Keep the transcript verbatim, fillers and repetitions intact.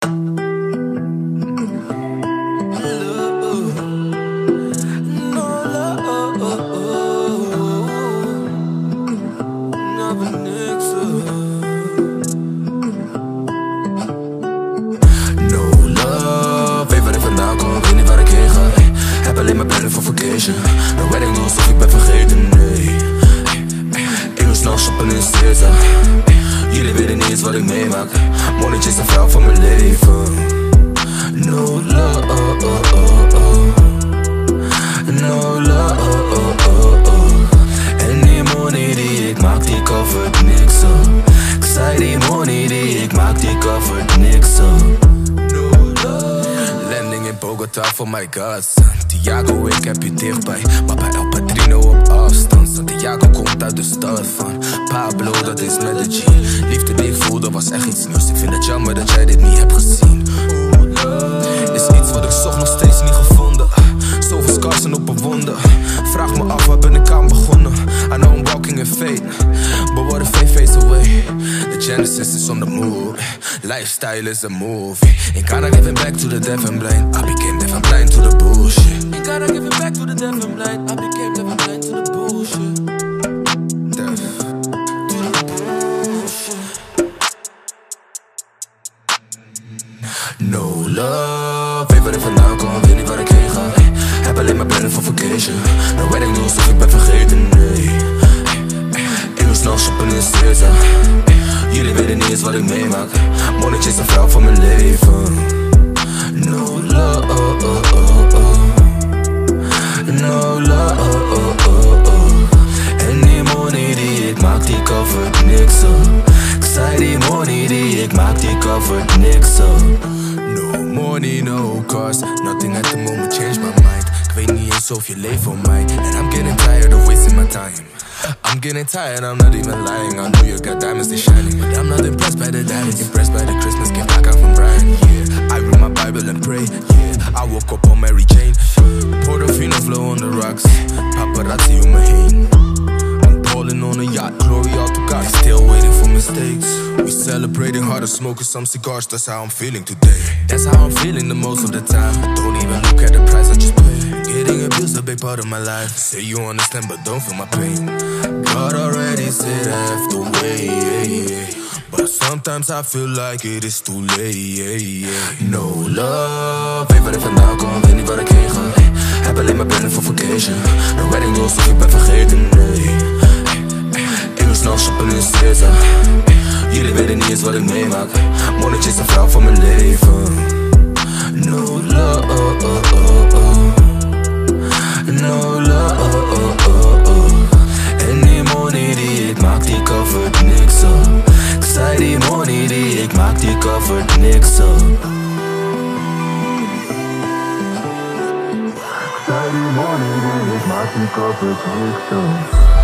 Nou weet ik nog alsof ik ben vergeten, nee. Ik moet s'nachts shoppen in Caesar. Jullie weten niet eens wat ik meemaak. Monnetje is een vrouw van mijn leven. No love, oh, oh, oh, oh. No love, oh, oh, oh, oh. En die money die ik maak, die covert niks op. Ik zei die money die ik maak, die covert niks op. Bogota voor my god, Santiago, ik heb je dichtbij. Maar bij El Padrino op afstand. Santiago komt uit de stad van Pablo, dat is Medellin. Liefde die ik voelde was echt iets nieuws. Ik vind het jammer dat jij dit niet hebt gezien. Is iets wat ik zocht, nog steeds niet gevonden. Zoveel scars en op een wonde. Vraag me af, waar ben ik aan begonnen? I know I'm walking in fate, but what if fate fades away? The genesis is on the move. Lifestyle is a movie. Ain't gotta give it back to the deaf and blind. I became deaf and blind to the bullshit. Ain't gotta give it back to the deaf and blind. I became deaf and blind to the bullshit. Deaf to the bullshit. No love, weet waar ik vandaan kom, weet niet waar ik heen ga. Heb alleen maar plannen voor vacation. Nou weet ik niet alsof ik ben vergeten, nee. Ik moet snel shoppen in Caesar. Jullie weten niet eens wat ik meemaak. Monnetje is een vrouw van mijn leven. No love, oh, oh, oh, oh. No love, oh, oh, oh, oh. En die money die ik maak, die covert niks op. Ik zei die money die ik maak, die covert niks op. No money, no cars. Nothing at the moment changed my mind. Ik weet niet eens of je leeft voor mij. And I'm getting tired of wasting my time. I'm getting tired, I'm not even lying. I know you got diamonds, they shining, but I'm not impressed by the diamonds. Impressed by the Christmas gift I got from Brian, yeah. I read my Bible and pray, yeah. I woke up on Mary Jane. Portofino flow on the rocks. Paparazzi om me heen. I'm balling on a yacht, glory all to God. Still waiting for mistakes. We celebrating harder, smoking some cigars. That's how I'm feeling today. That's how I'm feeling the most of the time. Don't even look at the price I just paid. Getting abused, a big part of my life. Say you understand, but don't feel my pain. God already said I have to wait, but sometimes I feel like it is too late. No love, weet waar ik vandaan kom, weet niet waar ik heen ga. Heb alleen maar plannen voor vacation. Nou weet ik niet alsof ik ben vergeten, nee. Ik moet snel shoppen in Caesar. Jullie weten niet eens wat ik meemaak. Monnetje is een vrouw van mijn leven. No love, oh, oh, oh, oh. No love, oh, oh, oh, oh. En die money die ik maak, die covert niks op. Ik zei die money die ik maak, die covert niks op. Ik zei die money die ik maak, die covert niks op.